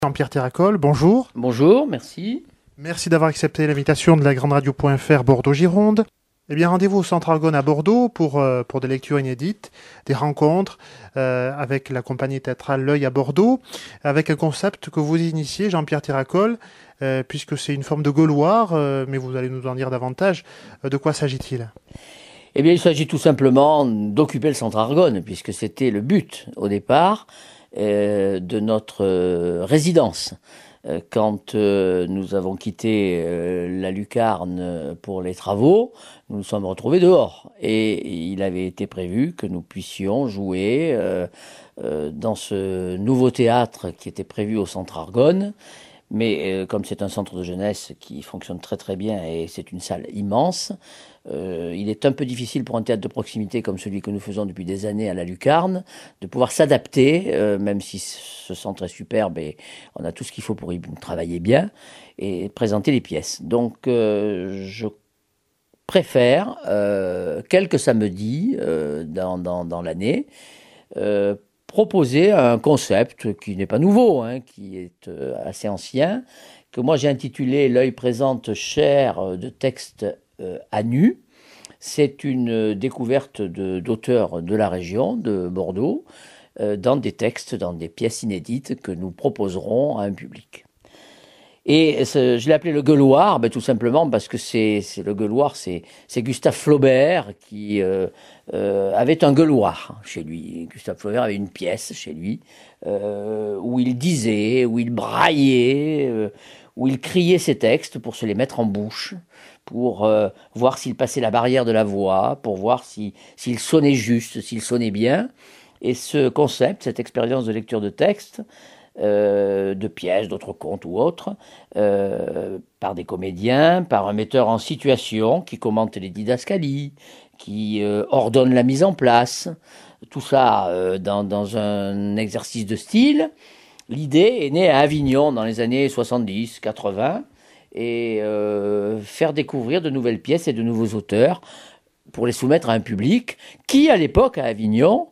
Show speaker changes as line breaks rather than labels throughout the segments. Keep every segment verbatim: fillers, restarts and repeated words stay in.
Jean-Pierre Théracol, bonjour.
Bonjour, merci.
Merci d'avoir accepté l'invitation de la grande radio point F R Bordeaux-Gironde. Eh bien, rendez-vous au Centre Argonne à Bordeaux pour, euh, pour des lectures inédites, des rencontres euh, avec la compagnie théâtrale L'Œil à Bordeaux, avec un concept que vous initiez, Jean-Pierre Théracol, euh, puisque c'est une forme de gueuloir, euh, mais vous allez nous en dire davantage. Euh, de quoi s'agit-il ?
Eh bien, il s'agit tout simplement d'occuper le Centre Argonne, puisque c'était le but, au départ, euh, de notre euh, résidence. Euh, quand euh, nous avons quitté euh, la lucarne pour les travaux, nous nous sommes retrouvés dehors. Et il avait été prévu que nous puissions jouer euh, euh, dans ce nouveau théâtre qui était prévu au Centre Argonne. Mais euh, comme c'est un centre de jeunesse qui fonctionne très très bien et c'est une salle immense, euh, il est un peu difficile pour un théâtre de proximité comme celui que nous faisons depuis des années à la Lucarne de pouvoir s'adapter, euh, même si ce centre est superbe et on a tout ce qu'il faut pour y travailler bien, et présenter les pièces. Donc euh, je préfère euh, quelques samedis euh, dans, dans, dans l'année euh, proposer un concept qui n'est pas nouveau, hein, qui est euh, assez ancien, que moi j'ai intitulé « L'œil présente chair de texte euh, à nu ». C'est une découverte de, d'auteurs de la région, de Bordeaux, euh, dans des textes, dans des pièces inédites que nous proposerons à un public. Et je l'ai appelé le gueuloir, ben tout simplement parce que c'est, c'est le gueuloir, c'est, c'est Gustave Flaubert qui euh, euh, avait un gueuloir chez lui. Gustave Flaubert avait une pièce chez lui euh, où il disait, où il braillait, euh, où il criait ses textes pour se les mettre en bouche, pour euh, voir s'il passait la barrière de la voix, pour voir si, s'il sonnait juste, s'il sonnait bien. Et ce concept, cette expérience de lecture de texte, Euh, de pièces, d'autres contes ou autres, euh, par des comédiens, par un metteur en situation qui commente les didascalies, qui euh, ordonne la mise en place, tout ça euh, dans, dans un exercice de style. L'idée est née à Avignon dans les années soixante-dix quatre-vingts et euh, faire découvrir de nouvelles pièces et de nouveaux auteurs pour les soumettre à un public qui, à l'époque, à Avignon,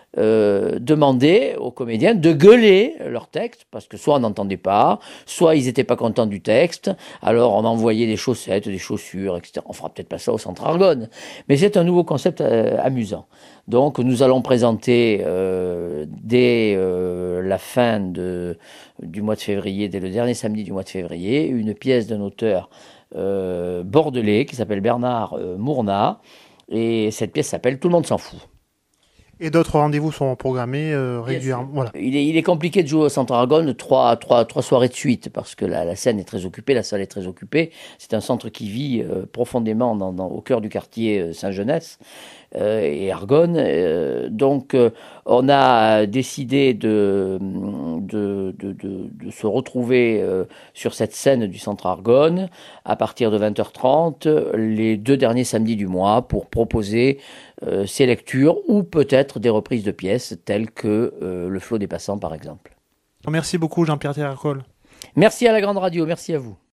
Euh, demander aux comédiens de gueuler leur texte, parce que soit on n'entendait pas, soit ils n'étaient pas contents du texte, alors on envoyait des chaussettes, des chaussures, et cetera. On fera peut-être pas ça au Centre Argonne, mais c'est un nouveau concept euh, amusant. Donc nous allons présenter euh, dès euh, la fin de, du mois de février, dès le dernier samedi du mois de février, une pièce d'un auteur euh, bordelais qui s'appelle Bernard euh, Mournat, et cette pièce s'appelle « Tout le monde s'en fout ».
Et d'autres rendez-vous sont programmés euh, régulièrement. Voilà.
Il est, il est compliqué de jouer au Centre Argonne trois, trois, trois soirées de suite parce que la, la scène est très occupée, la salle est très occupée. C'est un centre qui vit euh, profondément dans, dans, au cœur du quartier euh, Saint-Genès euh, et Argonne. Euh, donc, euh, on a décidé de, de, de, de, de se retrouver euh, sur cette scène du Centre Argonne à partir de vingt heures trente les deux derniers samedis du mois pour proposer euh, ces lectures ou peut-être des reprises de pièces telles que euh, Le Flot des Passants par exemple.
Merci beaucoup Jean-Pierre Théracol.
Merci à la grande radio, merci à vous.